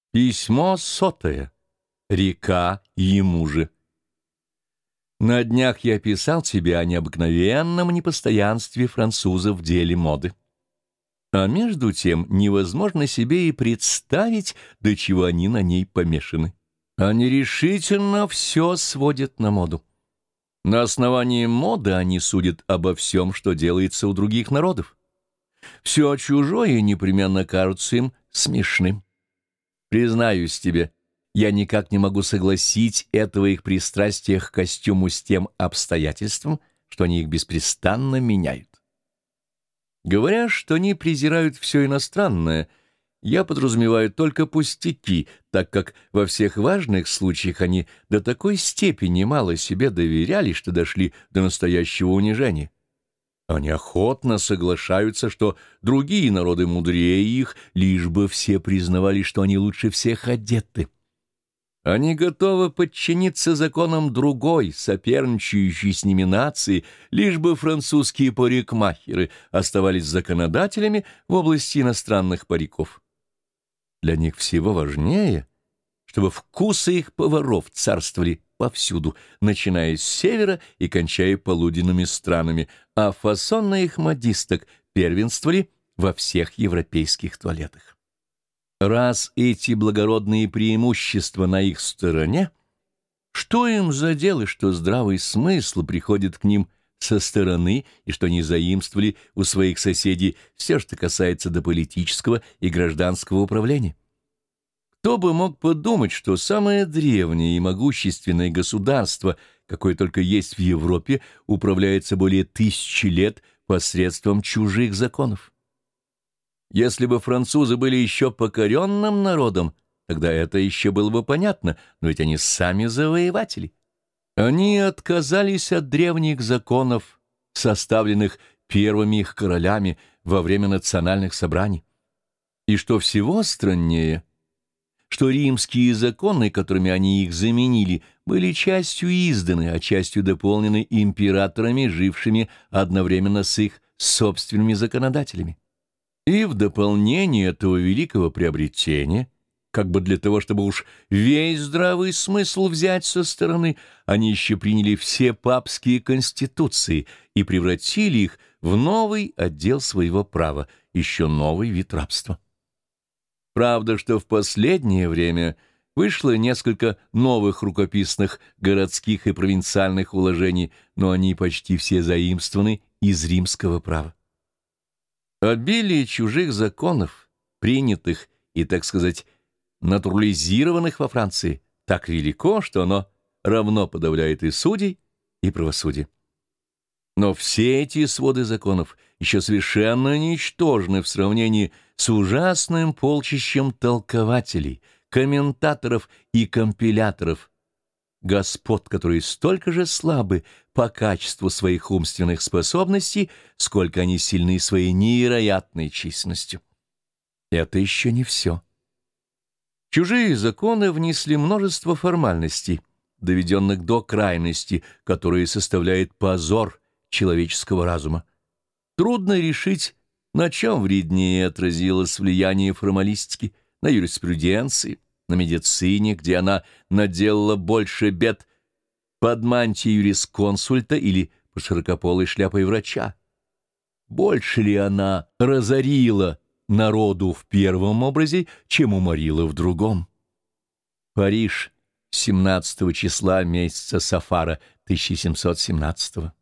Письмо 100. Река ему же. На днях я писал тебе о необыкновенном непостоянстве французов в деле моды. А между тем невозможно себе и представить, до чего они на ней помешаны. Они решительно все сводят на моду. На основании моды они судят обо всем, что делается у других народов. Все чужое непременно кажется им смешным. Признаюсь тебе, я никак не могу согласить этого их пристрастия к костюму с тем обстоятельством, что они их беспрестанно меняют. Говоря, что они презирают все иностранное, я подразумеваю только пустяки, так как во всех важных случаях они до такой степени мало себе доверяли, что дошли до настоящего унижения. Они охотно соглашаются, что другие народы мудрее их, лишь бы все признавали, что они лучше всех одеты. Они готовы подчиниться законам другой, соперничающей с ними нации, лишь бы французские парикмахеры оставались законодателями в области иностранных париков. Для них всего важнее, чтобы вкусы их поваров царствовали повсюду, начиная с севера и кончая полуденными странами, а фасоны их модисток первенствовали во всех европейских туалетах. Раз эти благородные преимущества на их стороне, что им за дело, что здравый смысл приходит к ним со стороны и что они заимствовали у своих соседей все, что касается до политического и гражданского управления? Кто бы мог подумать, что самое древнее и могущественное государство, какое только есть в Европе, управляется более 1000 лет посредством чужих законов? Если бы французы были еще покоренным народом, тогда это еще было бы понятно, но ведь они сами завоеватели. Они отказались от древних законов, составленных первыми их королями во время национальных собраний. И что всего страннее, что римские законы, которыми они их заменили, были частью изданы, а частью дополнены императорами, жившими одновременно с их собственными законодателями. И в дополнение этого великого приобретения, как бы для того, чтобы уж весь здравый смысл взять со стороны, они еще приняли все папские конституции и превратили их в новый отдел своего права, еще новый вид рабства. Правда, что в последнее время вышло несколько новых рукописных городских и провинциальных уложений, но они почти все заимствованы из римского права. Обилие чужих законов, принятых и, так сказать, натурализированных во Франции, так велико, что оно равно подавляет и судей, и правосудие. Но все эти своды законов еще совершенно ничтожны в сравнении с ужасным полчищем толкователей, комментаторов и компиляторов, господ, которые столько же слабы по качеству своих умственных способностей, сколько они сильны своей невероятной численностью. Это еще не все. Чужие законы внесли множество формальностей, доведенных до крайности, которые составляют позор человеческого разума. Трудно решить, на чем вреднее отразилось влияние формалистики, на юриспруденции, на медицине, где она наделала больше бед, под мантией юрисконсульта или под широкополой шляпой врача. Больше ли она разорила народу в первом образе, чем уморила в другом? Париж, 17 числа месяца Сафара 1717.